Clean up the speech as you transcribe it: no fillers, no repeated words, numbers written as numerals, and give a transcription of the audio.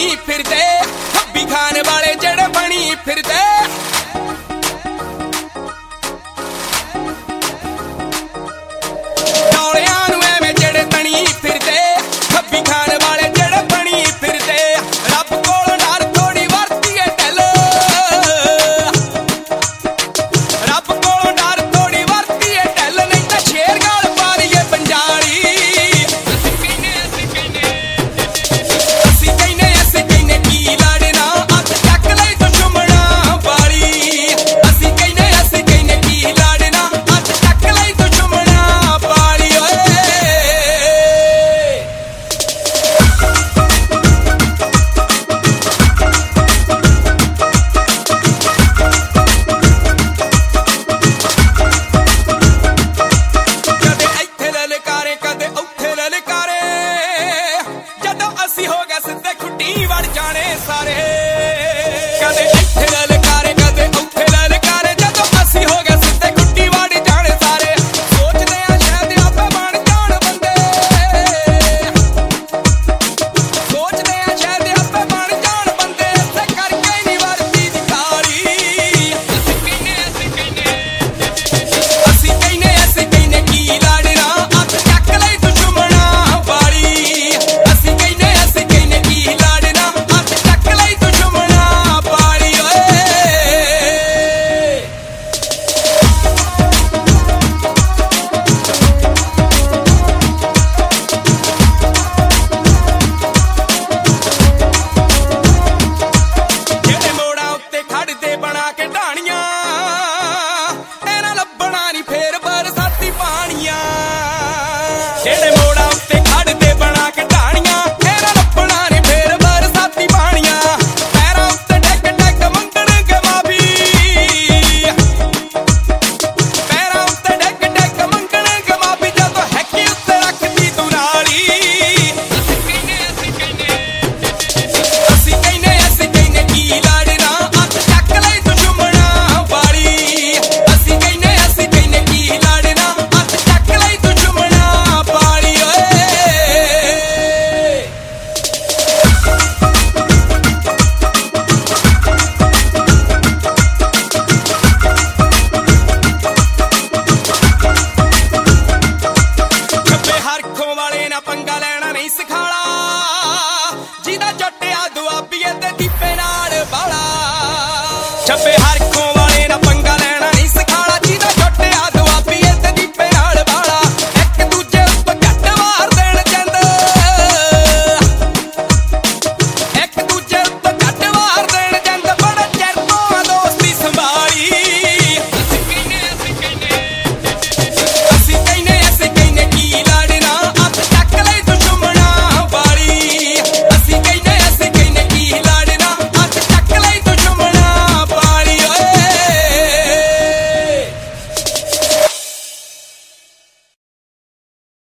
ਬਣੀ ਫਿਰਦੇ ਹੱਬੀ ਖਾਨ ਵਾਲੇ ਜਿਹੜੇ ਬਣੀ ਫਿਰਦੇ ਟੌਲਿਆਂ ਨੂੰ ਐਵੇਂ ਜਿਹੜੇ ਬਣੀ ਫਿਰਦੇ ਹੱਬੀ ਖਾਨ ਵਾਲੇ ਜਿਹੜੇ ਬਣੀ ਫਿਰਦੇ ਰੱਬ ਕੋਲੋਂ ਡਰ ਥੋੜੀ ਵਰਤੀਏ ਢਿੱਲ ਰੱਬ ਕੋਲੋਂ ਡਰ ਥੋੜੀ ਵਰਤੀਏ ਢਿੱਲ ਨਹੀਂ ਤਾਂ ਸ਼ੇਰ ਗਾਲ ਪਾ ਲਈਏ ਪੰਜਾਲੀ ਅਸੀਂ ਕਹਿੰਦੇ ਕੀ ਲੜਨਾ ਅੱਤ ਚੱਕ ਲਈ ਦੁਸ਼ਮਣਾਂ ਵਾਲੀ ਅਸੀਂ ਕਹਿੰਦੇ ਕੀ ਲੜਨਾ ਅੱਤ ਚੱਕ ਲਈ ਦੁਸ਼ਮਣਾਂ ਵਾਲੀ ਓਏ ਕਦੇ ਇੱਥੇ ਲਲਕਾਰੇ ਕਦੇ ਉੱਥੇ ਲਲਕਾਰੇ ਜਦੋਂ ਅਸੀਂ ਹੋ ਗਏ ਸਿੱਧੇ ਖੁੱਡੀ ਵੜ ਜਾਣੇ ਸਾਰੇ ਕਦੇ ਇੱਥੇ ਲਲਕਾਰੇ ਕਦੇ ਉੱਥੇ ਲਲਕਾਰੇ ਜਦੋਂ ਅਸੀਂ ਹੋ ਗਏ ਸਿੱਧੇ ਖੁੱਡੀ ਵੜ ਜਾਣੇ ਸਾਰੇ ਸੋਚਦੇ ਆ ਸ਼ਾਇਦ ਆਪੇ ਬਣ ਜਾਣ ਬੰਦੇ ਸੋਚਦੇ ਆ ਸ਼ਾਇਦ ਆਪੇ ਬਣ ਜਾਣ ਬੰਦੇ ਇੱਥੇ ਕਰਕੇ ਨਹੀਂ ਵਰਤੀ ਦੀ ਕਾਲੀ ਅਸੀਂ ਕਹਿੰਦੇ ਕੀ ਲੜਨਾ ਅੱਤ ਚੱਕ ਲਈ ਦੁਸ਼ਮਣਾਂ ਵਾਲੀ ਅਸੀਂ ਕਹਿੰਦੇ ਕੀ ਲੜਨਾ ਅੱਤ ਚੱਕ ਲਈ ਦੁਸ਼ਮਣਾਂ ਵਾਲੀ ਓਏ ਜਿਹੜੇ ਮੋੜਾਂ ਉੱਤੇ ਖੜਦੇ ਬਣਾ ਕੇ ਢਾਣੀਆਂ ਇਹਨਾਂ ਲੱਭਣਾ ਨਹੀਂ ਫੇਰ ਬਰਸਾਤੀ ਪਾਣੀਆਂ ਜਿਹੜੇ ਮੋੜਾਂ ਉੱਤੇ ਖੜਦੇ ਬਣਾ ਕੇ ਢਾਣੀਆਂ ਇਹਨਾਂ ਲੱਭਣਾ ਨਹੀਂ ਫੇਰ ਬਰਸਾਤੀ ਪਾਣੀਆਂ ਪੈਰਾਂ ਉੱਤੇ ਡਿੱਗ ਡਿੱਗ ਮੰਗਣਗੇ ਮਾਫੀ ਪੈਰਾਂ ਉੱਤੇ ਡਿੱਗ ਡਿੱਗ ਮੰਗਣਗੇ ਮਾਫੀ ਜਦੋਂ ਹੈਕੀ ਉੱਤੇ ਰੱਖਦੀ ਤੂੰ ਨਾਲੀ ਅਸੀਂ ਕਹਿੰਦੇ ਕੀ ਲੜਨਾ ਅੱਤ ਚੱਕ ਲਈ ਦੁਸ਼ਮਣਾਂ ਵਾਲੀ ਅਸੀਂ ਕਹਿੰਦੇ ਕੀ ਲੜਨਾ ਅੱਤ ਚੱਕ ਲਈ ਦੁਸ਼ਮਣਾਂ ਵਾਲੀ ਓਏ ਖੱਬੇ ਹਰਖੋਂ ਵਾਲੇ ਨਾ ਪੰਗਾ ਲੈਣਾ ਨਹੀਂ ਸਿਖਾਲਾ ਜਿਹਦਾ ਜੱਟਿਆ ਦੁਆਬੀਏ ਤੇ ਦੀਪੇ ਨਾਲ ਬਾਲਾ ਛੱਬੇ ਹਰਖੋਂ